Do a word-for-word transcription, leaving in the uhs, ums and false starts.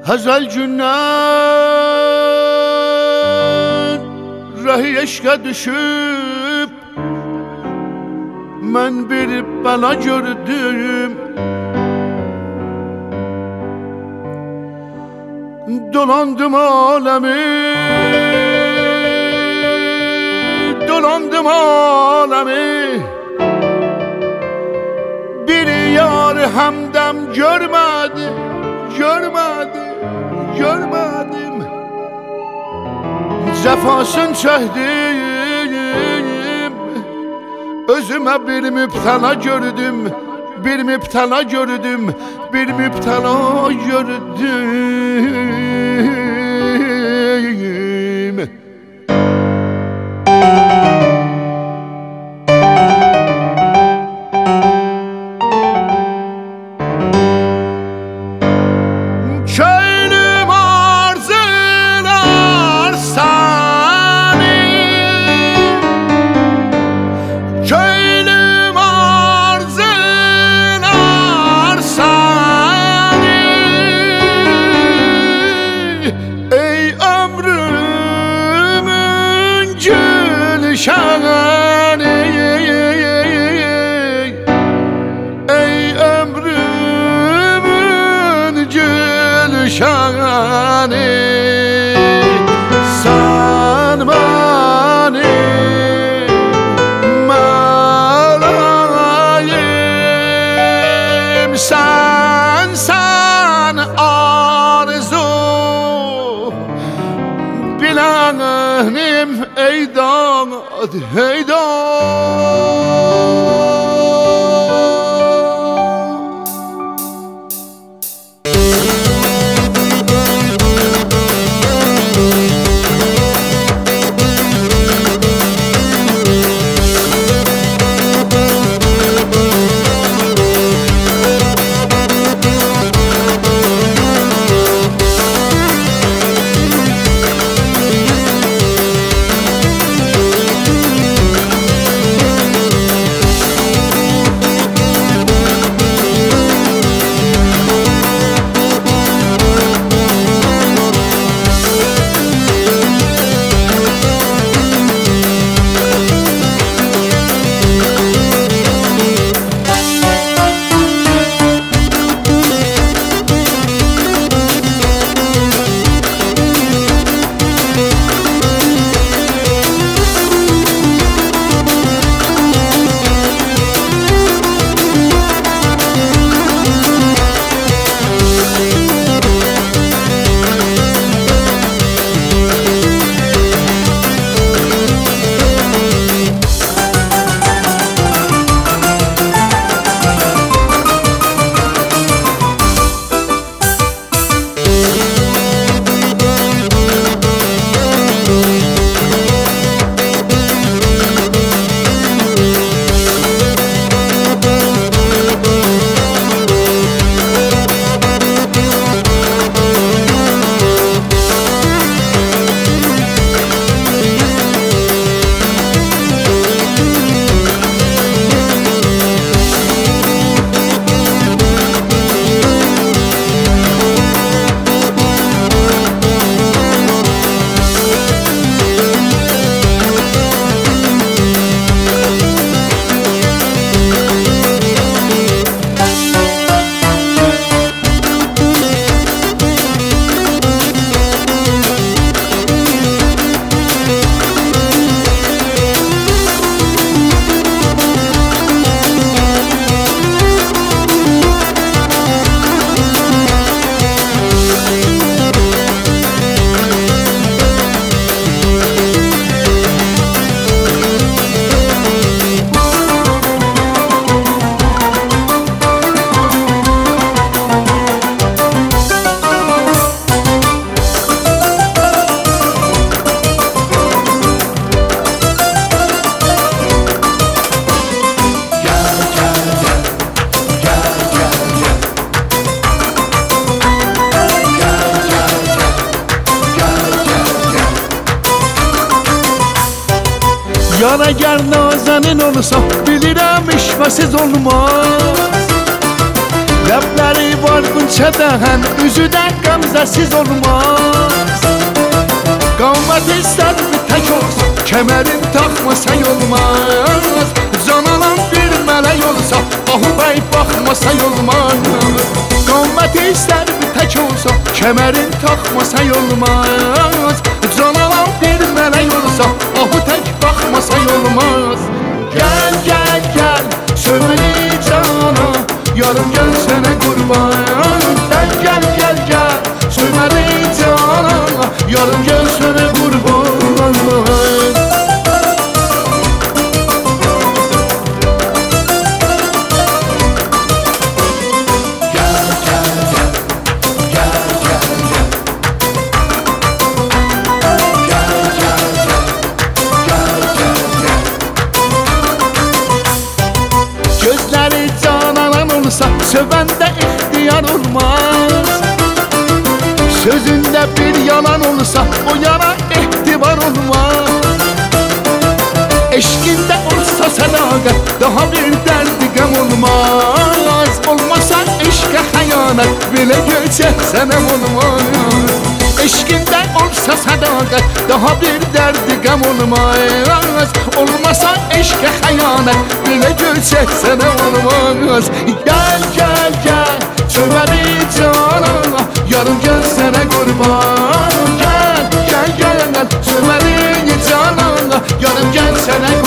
Həzəl gündən rəhi eşqə düşüb mən bir bəla gördüm. Dolandım aləmi, dolandım aləmi, bir yar həmdəm görmədim, görmədim, görmədim. Cəfasını çəkdim, özümə bir mübtəla gördüm, bir mübtəla gördüm, bir mübtəla gördüm. Köylüm arzular səni, köylüm arzular səni, ey ömrümün gülşəni, ey ömrümün gülşəni, sən mənim mələyim, sən, sən arzu bilənim, ey dad, ey dad. Yar eğer nazenin olsa bilirəm işvəsiz olmaz. Ləbləri var qınçədəhən, üzü də qəmzəsiz olmaz. Qavmət istər bir tək olsa, kəmərin taxmasa olmaz. Cananan bir mələk olsa, ahu bəy baxmasa olmaz. Qavmət istər bir tək olsa, kəmərin taxmasa olmaz. Cananan bir mələk olsa, ahu tək baxmasa olmaz. Gəl, gəl, gəl, sövməni cana, yarım gəl sənə qurban. Gəl, gəl, gəl, gəl, sövməni cana, yarım gəl sənə qurban. Gözləri cananan olsa, sövəndə ixtiyar olmaz. Sözündə bir yalan olsa, o yana ehtibar olmaz. Eşkində olsa sədaqət, daha bir dərdi qəm olmaz. Olmasa eşqə xəyanət, belə göçək sənəm olmaz. Eşkində olsa sədaqət, daha bir dərdi qəm olmaz. Olmasa eşqə xəyanət, belə göçək sənəm olmaz. Gəl, gəl, gəl, sövəri cana, yarım gəl sənə qurban. Gəl, gəl, gəl, gəl, sövəri cana, yarım gəl sənə qurban.